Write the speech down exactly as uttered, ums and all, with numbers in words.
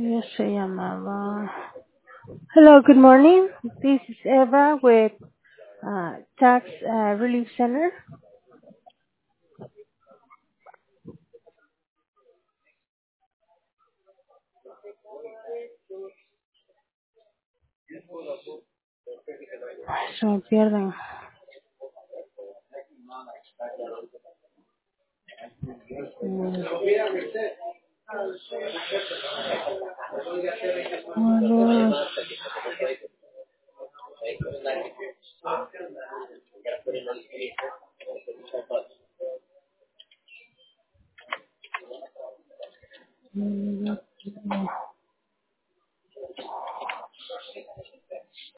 Ella se llamaba. Hello, good morning. This is Eva with uh, Tax uh, Relief Center. Ay, se me pierden. Mm, módulos.